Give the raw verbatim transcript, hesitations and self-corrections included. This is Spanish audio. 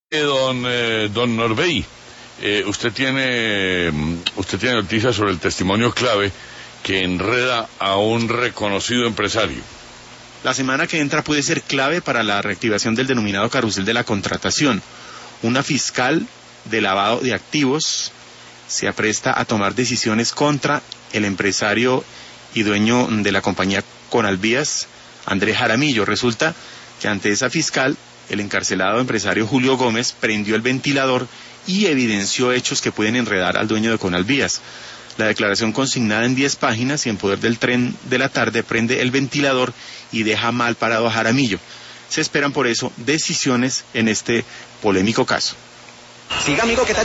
Eh, don, eh, don Norbey, eh, usted tiene usted tiene noticias sobre el testimonio clave que enreda a un reconocido empresario. La semana que entra puede ser clave para la reactivación del denominado carrusel de la contratación. Una fiscal de lavado de activos se apresta a tomar decisiones contra el empresario y dueño de la compañía Conalvías, Andrés Jaramillo. Resulta que ante esa fiscal, el encarcelado empresario Julio Gómez prendió el ventilador y evidenció hechos que pueden enredar al dueño de Conalvías. La declaración, consignada en diez páginas y en poder del Tren de la Tarde, prende el ventilador y deja mal parado a Jaramillo. Se esperan por eso decisiones en este polémico caso. Siga, amigo, ¿qué tal?